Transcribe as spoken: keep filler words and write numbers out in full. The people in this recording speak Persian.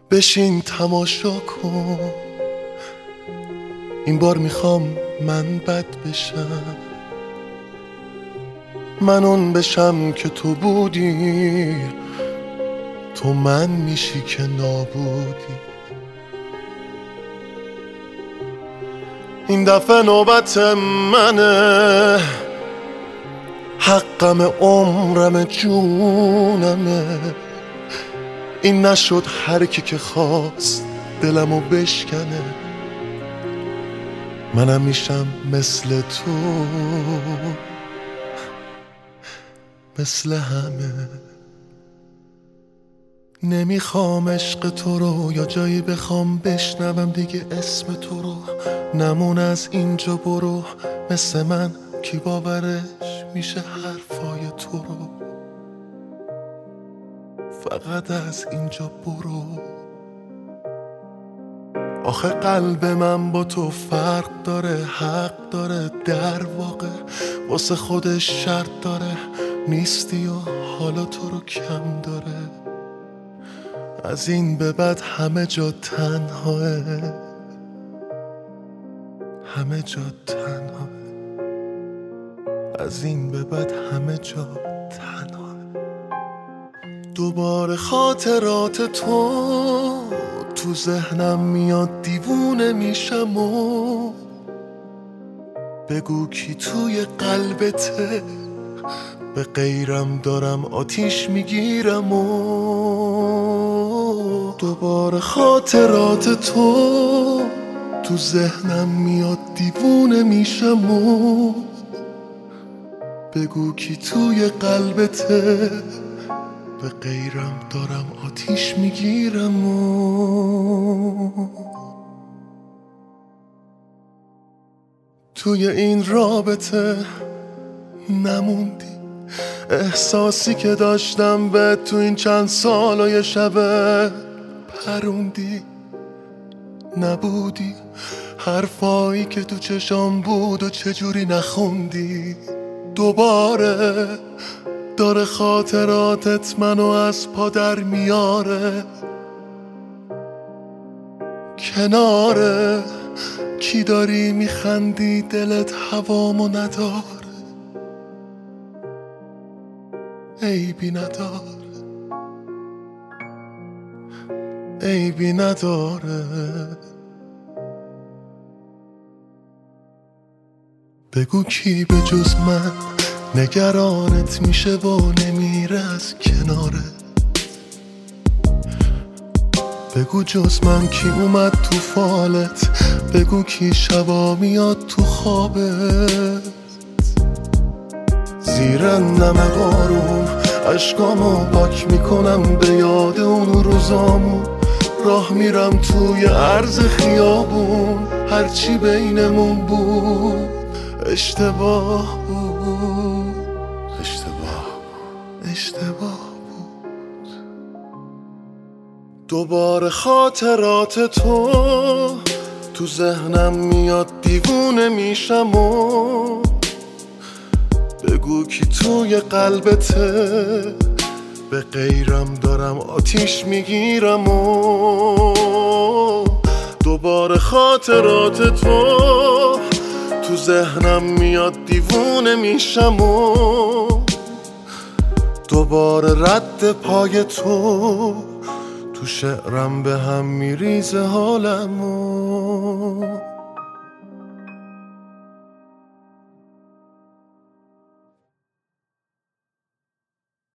بشین تماشا کن، این بار میخوام من بد بشم، من اون بشم که تو بودی، تو من میشی که نابودی. این دفعه نوبت منه، حقم عمرم جونمه، این نشد هر کی که خواست دلمو بشکنه، منم میشم مثل تو، مثل همه. نمیخوام عشق تو رو یا جایی بخوام بشنوم دیگه اسم تو رو، نمون از اینجا برو، مثل من کی باورش میشه حرفای تو رو، فقط از اینجا برو. آخه قلب من با تو فرق داره، حق داره، در واقع واسه خودش شرط داره، نیستی و حالا تو رو کم داره، از این به بعد همه جا تنهاه، همه جا تنهاه، از این به بعد همه جا تنهاه. دوباره خاطرات تو تو ذهنم میاد، دیوونه میشم و بگو کی توی قلبته، به غیرم دارم آتیش میگیرم و دوباره خاطرات تو تو ذهنم میاد، دیوونه میشم و بگو کی توی قلبته، به غیرم دارم آتیش میگیرم و توی این رابطه نموندی، احساسی که داشتم به تو این چند سال و یه شبه پروندی، نبودی حرفایی که تو چشام بود و چجوری نخوندی. دوباره داره خاطراتت منو از پا در میاره، کناره کی داری میخندی دلت هوامو نداره، عیبی نداره، عیبی نداره. بگو کی به جز من نگرانت میشه و نمیره از کناره، بگو جز من کی اومد تو فالت، بگو کی شبا میاد تو خوابت، زیر نم بارون اشکامو پاک میکنم به یاد اون روزامون، راه میرم توی عرض خیابون، هرچی بینمون بود اشتباه بود، اشتباه بود، اشتباه بود. دوباره خاطرات تو تو ذهنم میاد، دیوونه میشم و بگو کی توی قلبته، به غیرم دارم آتیش میگیرم و دوباره خاطرات تو تو ذهنم میاد، دیوونه میشم و دوباره رد پای تو تو شعرم به هم میریزه حالم و